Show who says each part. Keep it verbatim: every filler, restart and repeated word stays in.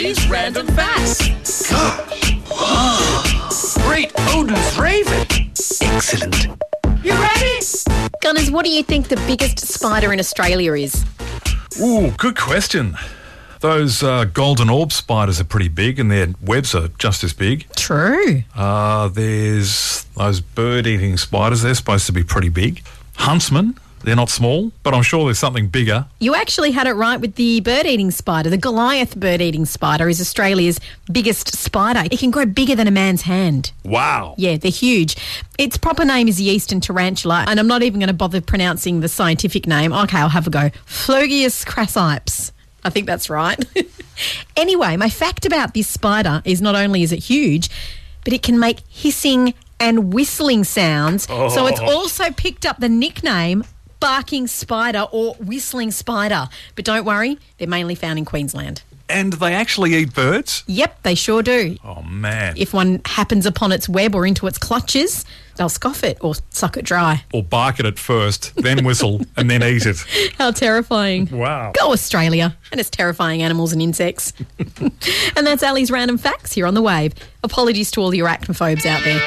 Speaker 1: Ali's Random Facts.
Speaker 2: Gosh. Great Odin's Raven. Excellent.
Speaker 1: You ready?
Speaker 3: Gunners, what do you think the biggest spider in Australia is?
Speaker 4: Ooh, good question. Those uh, golden orb spiders are pretty big and their webs are just as big.
Speaker 3: True.
Speaker 4: Uh, there's those bird-eating spiders. They're supposed to be pretty big. Huntsmen, they're not small, but I'm sure there's something bigger.
Speaker 3: You actually had it right with the bird-eating spider. The Goliath bird-eating spider is Australia's biggest spider. It can grow bigger than a man's hand.
Speaker 4: Wow.
Speaker 3: Yeah, they're huge. Its proper name is the eastern tarantula, and I'm not even going to bother pronouncing the scientific name. Okay, I'll have a go. Phlogius crassipes. I think that's right. Anyway, my fact about this spider is not only is it huge, but it can make hissing and whistling sounds.
Speaker 4: Oh.
Speaker 3: So it's also picked up the nickname barking spider or whistling spider. But don't worry, they're mainly found in Queensland.
Speaker 4: And they actually eat birds?
Speaker 3: Yep, they sure do.
Speaker 4: Oh, man.
Speaker 3: If one happens upon its web or into its clutches, they'll scoff it or suck it dry.
Speaker 4: Or bark at it first, then whistle, and then eat it.
Speaker 3: How terrifying.
Speaker 4: Wow.
Speaker 3: Go Australia and its terrifying animals and insects. And that's Ali's Random Facts here on The Wave. Apologies to all the arachnophobes out there.